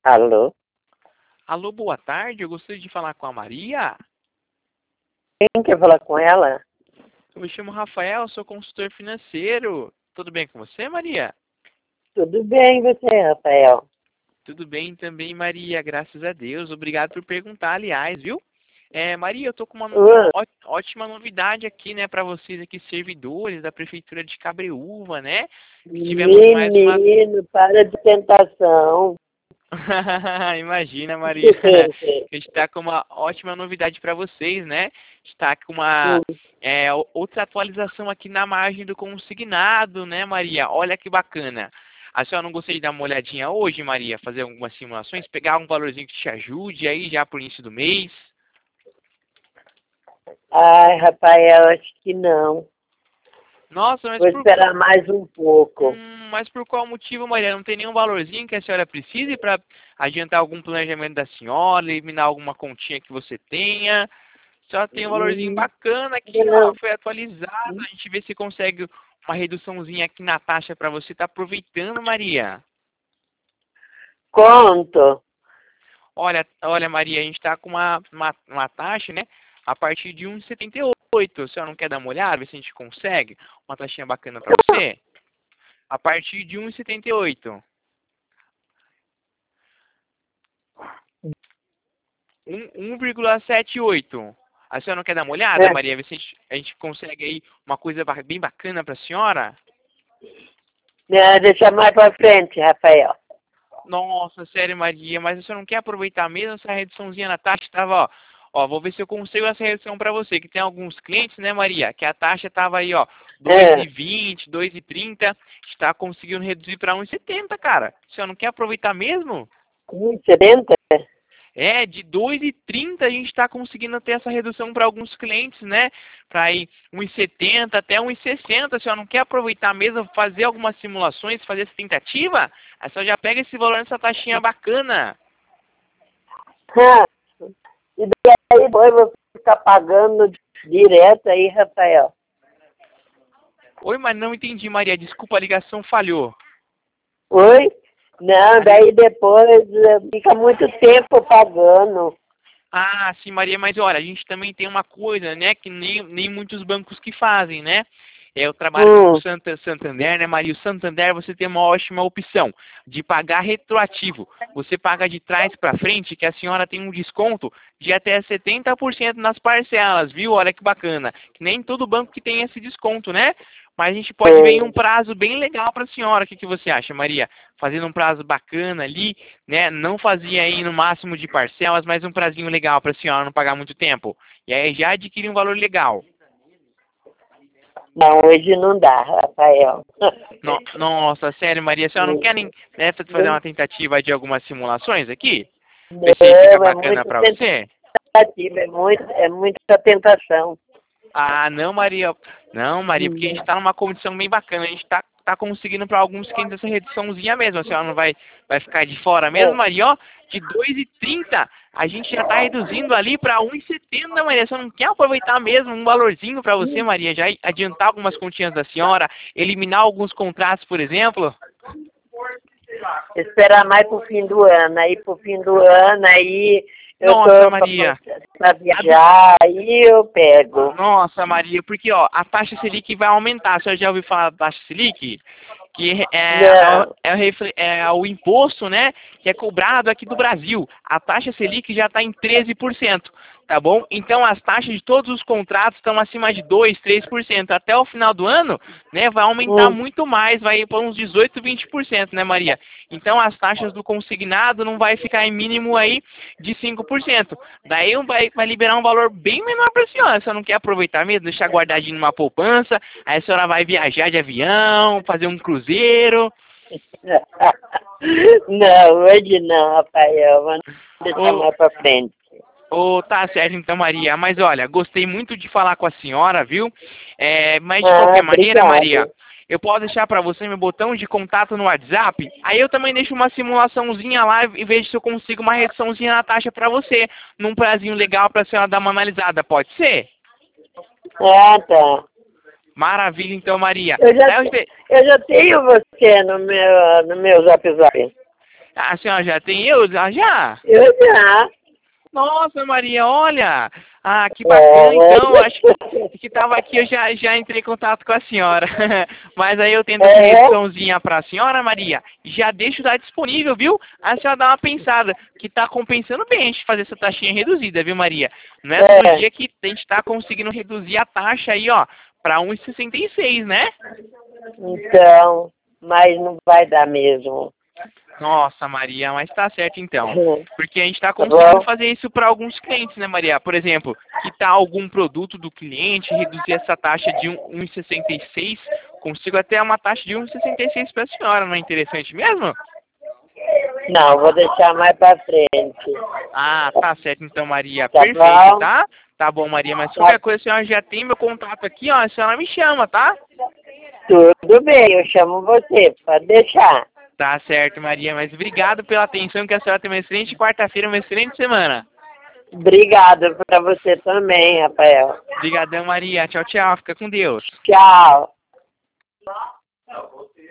Alô? Alô, boa tarde. Eu gostaria de falar com a Maria. Quem quer falar com ela? Eu me chamo Rafael, sou consultor financeiro. Tudo bem com você, Maria? Tudo bem, e você, Rafael? Tudo bem também, Maria, graças a Deus. Obrigado por perguntar, aliás, viu? Maria, eu tô com uma ótima novidade aqui, né, para vocês aqui, servidores da Prefeitura de Cabreúva, né? Que tivemos mais uma... Menino, para de tentação. Imagina, Maria. A gente está com uma ótima novidade para vocês, né? Está com uma outra atualização aqui na margem do consignado, né, Maria? Olha que bacana. A senhora não gostaria de dar uma olhadinha hoje, Maria? Fazer algumas simulações? Pegar um valorzinho que te ajude aí já por início do mês? Ai, Rafael, acho que não. Nossa, mas Vou esperar mais um pouco. Mas por qual motivo, Maria? Não tem nenhum valorzinho que a senhora precise para adiantar algum planejamento da senhora, eliminar alguma continha que você tenha? Só tem um valorzinho bacana aqui, ó, foi atualizado. A gente vê se consegue uma reduçãozinha aqui na taxa para você estar aproveitando, Maria. Conto. Olha, Maria, a gente está com uma taxa, né? A partir de 1,78. A senhora não quer dar uma olhada, ver se a gente consegue uma taxinha bacana para você? A partir de 1,78. 1,78. A senhora não quer dar uma olhada, Maria? Ver se a gente consegue aí uma coisa bem bacana para a senhora? Não, deixa mais para frente, Rafael. Nossa, sério, Maria, mas a senhora não quer aproveitar mesmo essa reduçãozinha na taxa? Tava, ó, vou ver se eu consigo essa redução para você, que tem alguns clientes, né, Maria, que a taxa tava aí, ó, 2,20, 2,30, está conseguindo reduzir para 1,70, cara. A senhora não quer aproveitar mesmo? 1,70? De 2,30 a gente está conseguindo ter essa redução para alguns clientes, né? Para ir 1,70 até 1,60. A senhora não quer aproveitar mesmo, fazer algumas simulações, fazer essa tentativa? A senhora já pega esse valor nessa taxinha bacana. E daí depois vou ficar pagando direto aí, Rafael. Oi, mas não entendi, Maria. Desculpa, a ligação falhou. Oi? Não, daí depois fica muito tempo pagando. Ah, sim, Maria, mas olha, a gente também tem uma coisa, né, que nem muitos bancos que fazem, né? Eu trabalho com o Santander, né, Maria? O Santander você tem uma ótima opção de pagar retroativo. Você paga de trás para frente, que a senhora tem um desconto de até 70% nas parcelas, viu? Olha que bacana. Que nem todo banco que tem esse desconto, né? Mas a gente pode ver em um prazo bem legal para a senhora. O que você acha, Maria? Fazendo um prazo bacana ali, né? Não fazia aí no máximo de parcelas, mas um prazinho legal para a senhora não pagar muito tempo. E aí já adquirir um valor legal. Não, hoje não dá, Rafael. Nossa, sério, Maria, a senhora não quer nem fazer uma tentativa de algumas simulações aqui? Ver se fica bacana para você? É muita tentação. Ah, não, Maria. Não, Maria, porque a gente está numa condição bem bacana. A gente tá conseguindo para alguns clientes essa reduçãozinha mesmo. A senhora não vai ficar de fora mesmo, Maria? Ó, de 2,30 a gente já está reduzindo ali para 1,70, Maria. A senhora não quer aproveitar mesmo um valorzinho para você, Maria? Já adiantar algumas continhas da senhora, eliminar alguns contratos, por exemplo? Esperar mais pro fim do ano. Aí pro fim do ano, aí eu Nossa, Maria. Pra viajar, aí eu pego. Nossa, Maria, porque ó, a taxa Selic vai aumentar. A senhora já ouviu falar da taxa Selic? Que é o imposto, né, que é cobrado aqui do Brasil. A taxa Selic já está em 13%, tá bom? Então as taxas de todos os contratos estão acima de 2, 3%. Até o final do ano, né, vai aumentar muito mais, vai ir para uns 18, 20%, né, Maria? Então as taxas do consignado não vai ficar em mínimo aí de 5%. Daí vai liberar um valor bem menor para a senhora. A senhora não quer aproveitar mesmo, deixar guardadinho numa poupança, aí a senhora vai viajar de avião, fazer um cruzeiro. Não, hoje não, Rafael. Vamos deixar mais pra frente. Tá certo então, Maria. Mas olha, gostei muito de falar com a senhora, viu? Mas de qualquer maneira, Maria, eu posso deixar para você meu botão de contato no WhatsApp. Aí eu também deixo uma simulaçãozinha lá e vejo se eu consigo uma reduçãozinha na taxa para você, num prazinho legal para a senhora dar uma analisada. Pode ser? Tá. Maravilha, então, Maria. Eu já tenho você no meu Zap Zap. Ah, a senhora já tem eu? Já? Eu já. Nossa, Maria, olha! Ah, que bacana, então, acho que tava aqui, eu já entrei em contato com a senhora. Mas aí eu tendo correçãozinha pra senhora, Maria, já deixo lá disponível, viu? A senhora dá uma pensada, que tá compensando bem a gente fazer essa taxinha reduzida, viu, Maria? Não é todo dia que a gente tá conseguindo reduzir a taxa aí, ó, pra 1,66, né? Então, mas não vai dar mesmo. Nossa, Maria, mas tá certo então. Porque a gente tá Tá conseguindo bom? fazer isso para alguns clientes, né, Maria? Por exemplo, quitar algum produto do cliente, reduzir essa taxa de 1,66, consigo até uma taxa de 1,66 para a senhora, não é interessante mesmo? Não, vou deixar mais pra frente. Ah, tá certo então, Maria. Tá Perfeito, bom? tá? Tá bom, Maria, mas Tá qualquer coisa a senhora já tem meu contato aqui, ó, a senhora me chama, tá? tudo bem, eu chamo você, pode deixar. Tá certo, Maria, mas obrigado pela atenção, que a senhora tem uma excelente quarta-feira, uma excelente semana. Obrigada pra você também, Rafael. Obrigadão, Maria. Tchau, tchau. Fica com Deus. Tchau.